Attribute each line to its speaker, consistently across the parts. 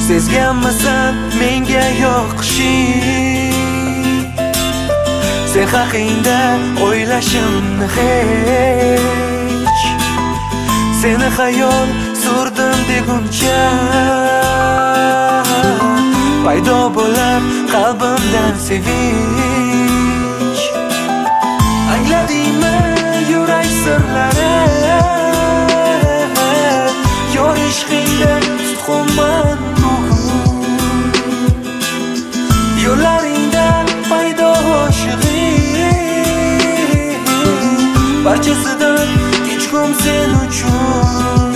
Speaker 1: Sezganmisan menga yoqishing, sen haqingda o'ylashimni hech. Seni xayol surdim deguncha paydo bo'lar qalbimdan sevinch. Angladingmi yurak sirlari, yor ishqingda tutqunman bugun. Yo'llaringdan paydo oshig'ing, barchasidan kechgum sen uchun.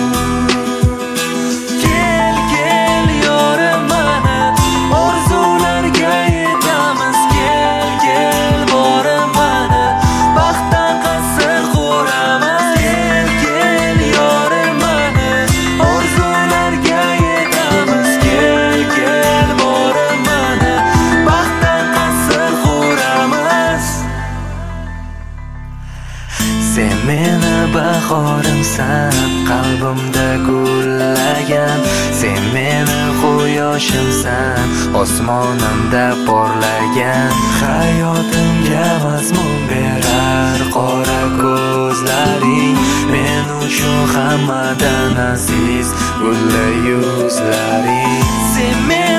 Speaker 1: Kel, kel yorim mana, orzularga yetamiz. Kel, kel borim mana, baxtdan qasr qo'ramiz. Kel, kel yorim mana, orzularga yetamiz. Kel, kel borim mana, baxtdan qasr qo'ramiz. Sen meni bahorimsan, qalbimda gullagan. Sen meni quyoshimsan, osmonimda porlagan. Hayotimga mazmun berar qora ko'zlaring, men uchun hammadan aziz gulla yuzlaring. Sen